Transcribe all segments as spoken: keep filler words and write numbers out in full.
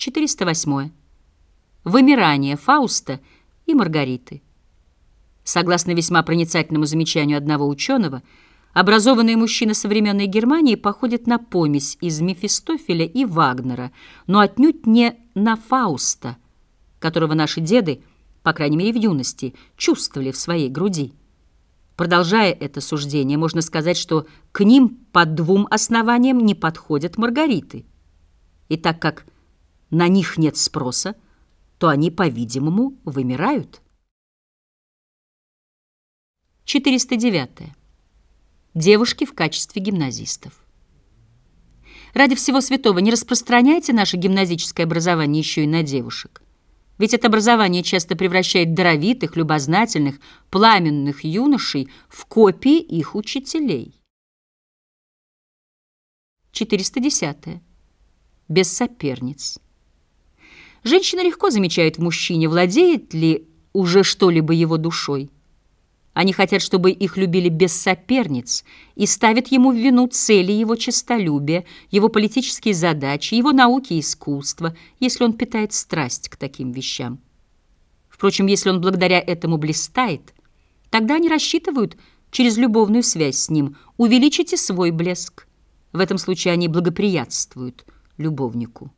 четыреста восьмое. Вымирание Фауста и Маргариты. Согласно весьма проницательному замечанию одного ученого, образованные мужчины современной Германии походят на помесь из Мефистофеля и Вагнера, но отнюдь не на Фауста, которого наши деды, по крайней мере в юности, чувствовали в своей груди. Продолжая это суждение, можно сказать, что к ним по двум основаниям не подходят Маргариты. И так как на них нет спроса, то они, по-видимому, вымирают. четыреста девятое. Девушки в качестве гимназистов. Ради всего святого, не распространяйте наше гимназическое образование еще и на девушек. Ведь это образование часто превращает даровитых, любознательных, пламенных юношей в копии их учителей. четыреста десятое. Без соперниц. Женщина легко замечает в мужчине, владеет ли уже что-либо его душой. Они хотят, чтобы их любили без соперниц, и ставят ему в вину цели его честолюбия, его политические задачи, его науки и искусства, если он питает страсть к таким вещам. Впрочем, если он благодаря этому блистает, тогда они рассчитывают через любовную связь с ним увеличить и свой блеск. В этом случае они благоприятствуют любовнику.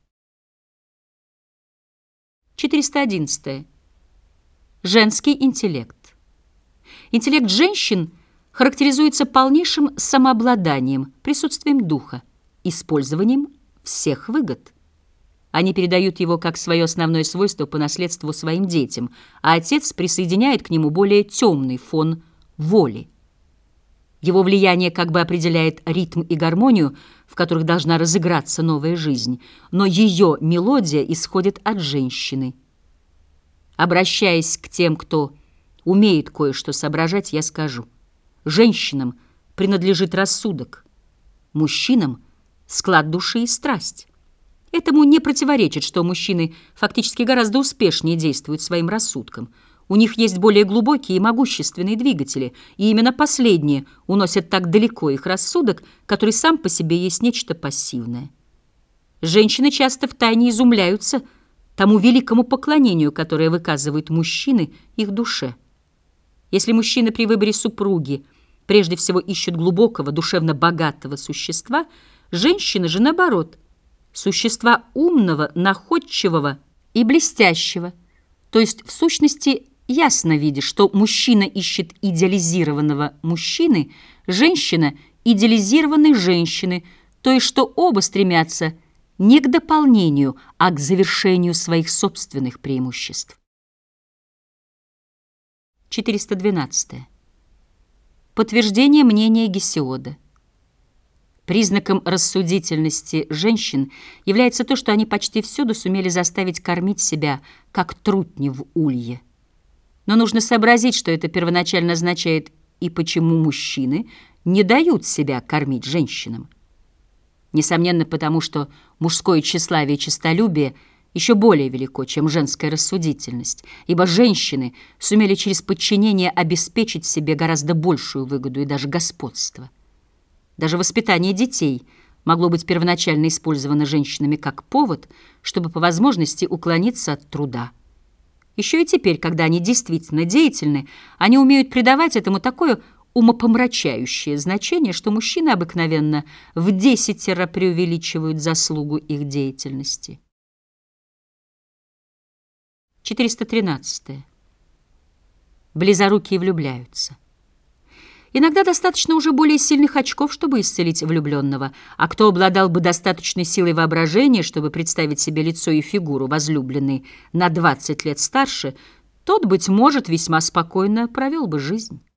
четыреста одиннадцатое. Женский интеллект. Интеллект женщин характеризуется полнейшим самообладанием, присутствием духа, использованием всех выгод. Они передают его как свое основное свойство по наследству своим детям, а отец присоединяет к нему более темный фон воли. Его влияние как бы определяет ритм и гармонию, в которых должна разыграться новая жизнь, но ее мелодия исходит от женщины. Обращаясь к тем, кто умеет кое-что соображать, я скажу: женщинам принадлежит рассудок, мужчинам — склад души и страсть. Этому не противоречит, что мужчины фактически гораздо успешнее действуют своим рассудком. У них есть более глубокие и могущественные двигатели, и именно последние уносят так далеко их рассудок, который сам по себе есть нечто пассивное. Женщины часто втайне изумляются тому великому поклонению, которое выказывают мужчины их душе. Если мужчины при выборе супруги прежде всего ищут глубокого, душевно богатого существа, женщины же, наоборот, существа умного, находчивого и блестящего. То есть, в сущности, ясно видишь, что мужчина ищет идеализированного мужчины, женщина — идеализированной женщины, то есть, что оба стремятся не к дополнению, а к завершению своих собственных преимуществ. четыреста двенадцатое. Подтверждение мнения Гесиода. Признаком рассудительности женщин является то, что они почти всюду сумели заставить кормить себя, как трутни в улье. Но нужно сообразить, что это первоначально означает и почему мужчины не дают себя кормить женщинам. Несомненно, потому что мужское тщеславие и честолюбие еще более велико, чем женская рассудительность, ибо женщины сумели через подчинение обеспечить себе гораздо большую выгоду и даже господство. Даже воспитание детей могло быть первоначально использовано женщинами как повод, чтобы по возможности уклониться от труда. Еще и теперь, когда они действительно деятельны, они умеют придавать этому такое умопомрачающее значение, что мужчины обыкновенно в десятеро преувеличивают заслугу их деятельности. четыреста тринадцатое. Близорукие влюбляются. Иногда достаточно уже более сильных очков, чтобы исцелить влюбленного, а кто обладал бы достаточной силой воображения, чтобы представить себе лицо и фигуру возлюбленной на двадцать лет старше, тот, быть может, весьма спокойно провел бы жизнь.